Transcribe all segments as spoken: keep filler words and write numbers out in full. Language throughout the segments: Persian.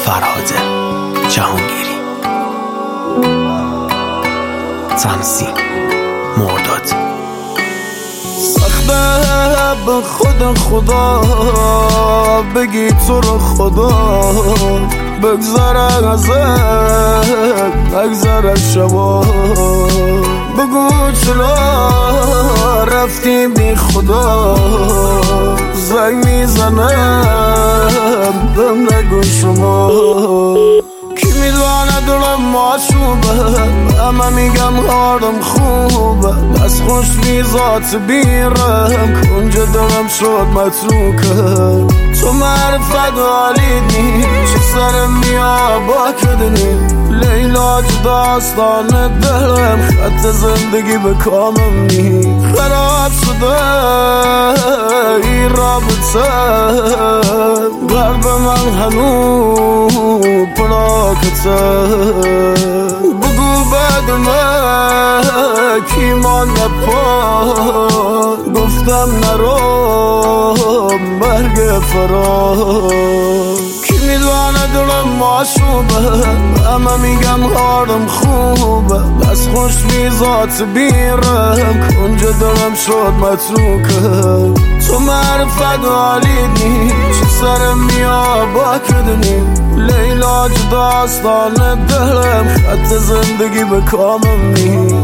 فرهاد جهانگیری. تنظیم مرداد. سخته به خود خدا بگی تو رو خدا بگذره ازت بگذره شبا، بگو چرا رفتی بی خدا، زنگ میزنم بهم نگو شما. کی میدونه دلم معشوبه، همه میگم حالم خوبه، بس خوش بی ذات بیرم کنج دلم شد متروکه. تو معرفت حالیت نی چه سرم بیا با کدنی، لیلا داستان دلم خط زندگی به کامم نی. خراب شده این رابطه قلب من هنو پلاکته، بگو بعد من کی مانده پا، گفتم نرو مرگ فرار. کی میدونه دلم معشوبه، همه میگم حالم خوبه، بس خوش بی ذات بیرم کنج دلم شد متروکه. تو معرفت حالیت نی چه سرم بیا با کدنی، لیلا داستان دلم خط زندگی به کامم نی.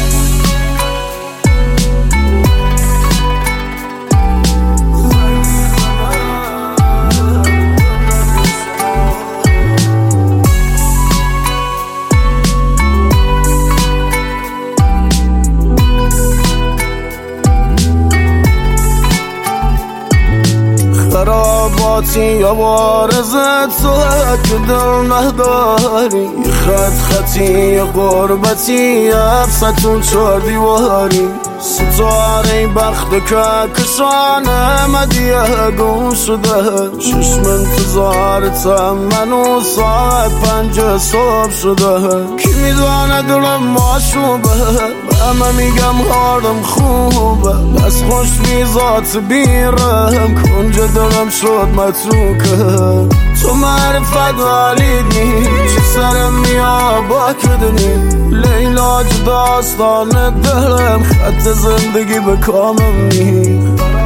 خراباتی یا بارزت تو که دل نداری، خط خطی یا قربتی یا ستون چار دیواری، ستاره بخت که کشانه مدیه گم شده، چشم انتظارتم منو ساعت پنج صبح شده. کی میدونه دلم معشوبه، همه میگم حالم خوبه، بس خوش بی ذات بیرم کنج دلم شد متروکه. تو معرفت حالیت نی چه سرم بیا با کدنی، لیلا داستان دلم خط زندگی به کامم نی.